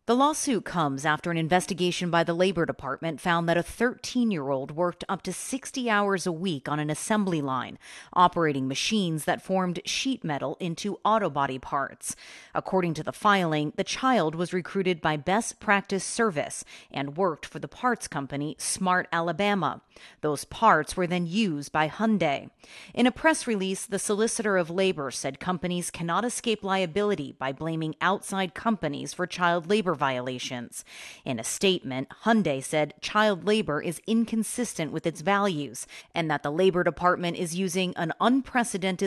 The lawsuit comes after an investigation by the Labor Department found that a 13-year-old worked up to 60 hours a week on an assembly line, operating machines that formed sheet metal into auto body parts. According to the filing, the child was recruited by Best Practice Service and worked for the parts company Smart Alabama. Those parts were then used by Hyundai. In a press release, the Solicitor of Labor said companies cannot escape liability by blaming outside companies for child labor violations. In a statement, Hyundai said child labor is inconsistent with its values and that the Labor Department is using an unprecedented